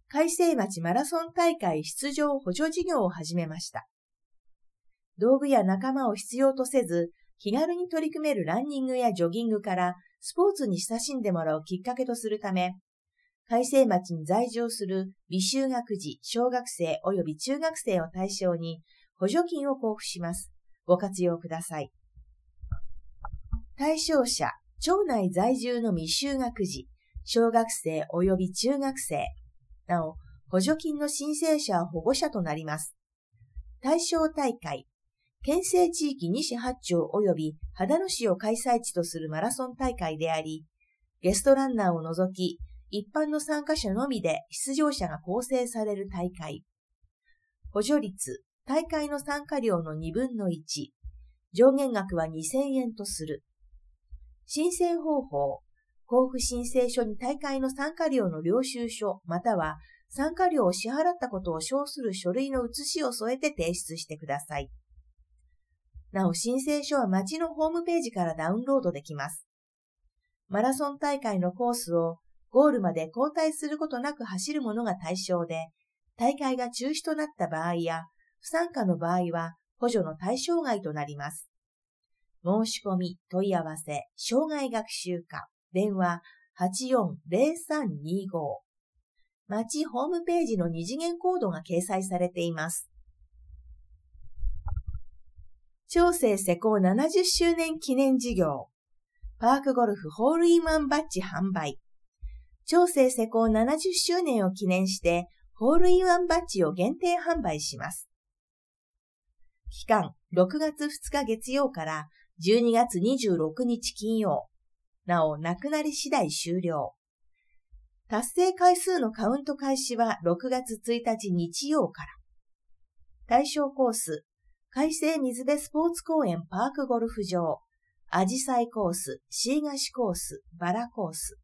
開成町マラソン大会出場補助事業を始めました。道具や仲間を必要とせず、気軽に取り組めるランニングやジョギングからスポーツに親しんでもらうきっかけとするため、開成町に在住する未就学児、小学生及び中学生を対象に補助金を交付します。ご活用ください。対象者、町内在住の未就学児、小学生及び中学生。なお、補助金の申請者は保護者となります。対象大会、県西地域西八町及び秦野市を開催地とするマラソン大会であり、ゲストランナーを除き、一般の参加者のみで出場者が構成される大会。補助率、大会の参加料の2分の1。上限額は2000円とする。申請方法、交付申請書に大会の参加料の領収書または参加料を支払ったことを証する書類の写しを添えて提出してください。なお、申請書は町のホームページからダウンロードできます。マラソン大会のコースをゴールまで交代することなく走る者が対象で、大会が中止となった場合や、不参加の場合は補助の対象外となります。申し込み、問い合わせ、障害学習課、電話 840325。町ホームページの二次元コードが掲載されています。町政施行70周年記念事業。パークゴルフホールインワンバッジ販売。町政施行70周年を記念して、ホールインワンバッジを限定販売します。期間、6月2日月曜から12月26日金曜。なお、なくなり次第終了。達成回数のカウント開始は6月1日日曜から。対象コース、開成水辺スポーツ公園パークゴルフ場、アジサイコース、シーガシコース、バラコース。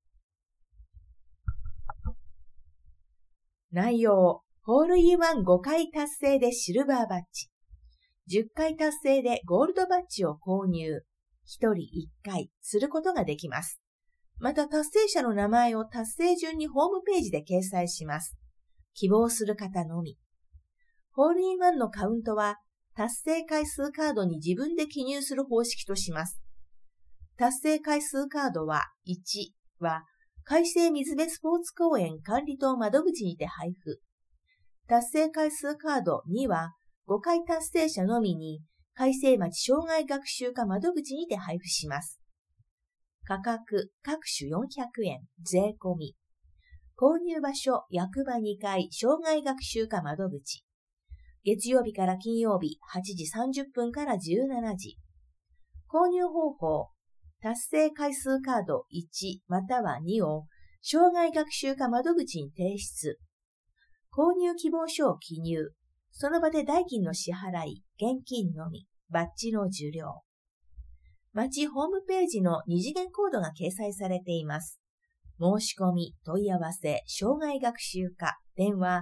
内容、ホールインワン5回達成でシルバーバッジ。10回達成でゴールドバッジを購入。1人1回することができます。また達成者の名前を達成順にホームページで掲載します。希望する方のみ。ホールインワンのカウントは達成回数カードに自分で記入する方式とします。達成回数カードは1は開成水辺スポーツ公園管理棟窓口にて配布。達成回数カード2は5回達成者のみに開成町障害学習課窓口にて配布します。価格各種400円税込み。購入場所役場2階障害学習課窓口。月曜日から金曜日8時30分から17時。購入方法達成回数カード1または2を障害学習課窓口に提出。購入希望書を記入。その場で代金の支払い、現金のみ、バッジの受領。町ホームページの二次元コードが掲載されています。申し込み、問い合わせ、障害学習課、電話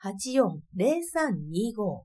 840325。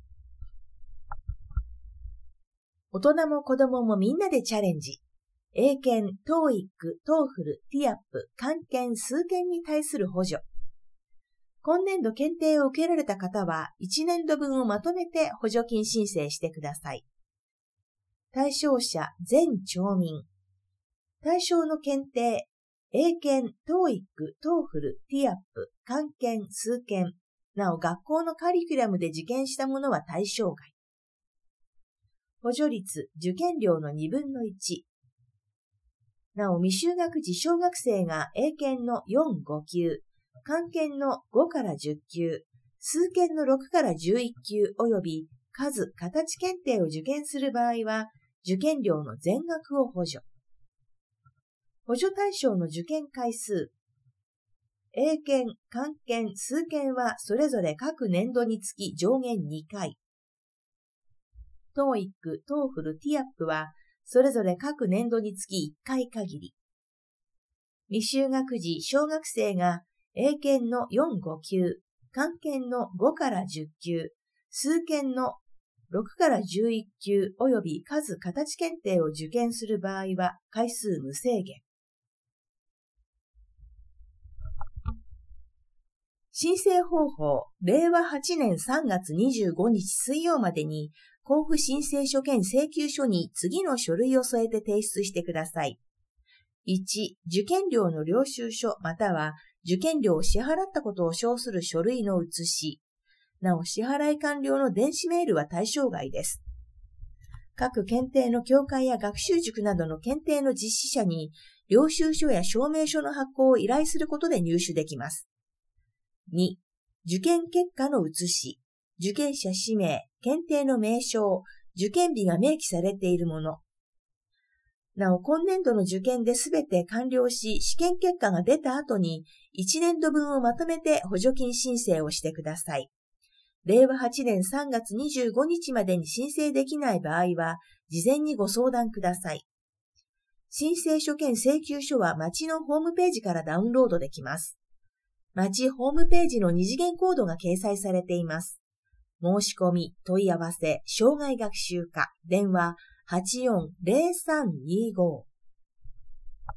大人も子供もみんなでチャレンジ。英検、TOEIC、TOEFL、TIAP、漢検、数検に対する補助。今年度検定を受けられた方は1年度分をまとめて補助金申請してください。対象者全町民。対象の検定、英検、TOEIC、TOEFL、TIAP、漢検、数検。なお学校のカリキュラムで受験したものは対象外。補助率、受験料の2分の1。なお未就学児小学生が英検の4、5級、漢検の5から10級、数検の6から11級及び数、形検定を受験する場合は、受験料の全額を補助。補助対象の受験回数。英検、漢検、数検はそれぞれ各年度につき上限2回。TOEIC、TOEFL、TIAP はそれぞれ各年度につき1回限り。未就学児小学生が英検の4、5級、漢検の5から10級、数検の6から11級及び数形検定を受験する場合は回数無制限。 申請方法、令和8年3月25日水曜までに、交付申請書兼請求書に次の書類を添えて提出してください。1、受験料の領収書または受験料を支払ったことを証する書類の写し。なお、支払い完了の電子メールは対象外です。各検定の協会や学習塾などの検定の実施者に、領収書や証明書の発行を依頼することで入手できます。2、受験結果の写し、受験者氏名、検定の名称、受験日が明記されているもの。なお、今年度の受験で全て完了し、試験結果が出た後に、1年度分をまとめて補助金申請をしてください。令和8年3月25日までに申請できない場合は、事前にご相談ください。申請書兼請求書は町のホームページからダウンロードできます。町ホームページの二次元コードが掲載されています。申し込み、問い合わせ、障害学習課、電話840325